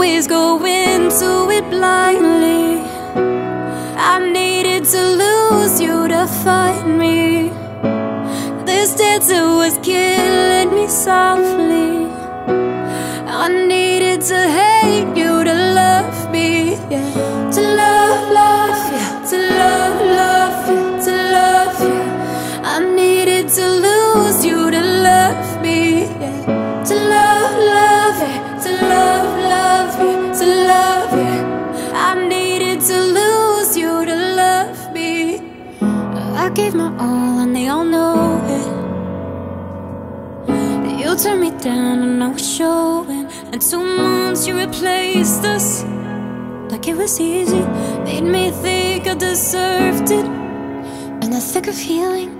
always go into it blindly. I needed to lose you to find me. This dancer was killing me softly. I needed to hate you to love me, yeah. To love, love, yeah. To love, love, yeah. To love, yeah. I needed to lose you to love me, yeah. To love, love, yeah. To love, love, yeah. To love, yeah. I needed to lose you to love me. I gave my all and they all know it. You turned me down and I was showing. And 2 months you replaced us like it was easy. Made me think I deserved it. And the thick of healing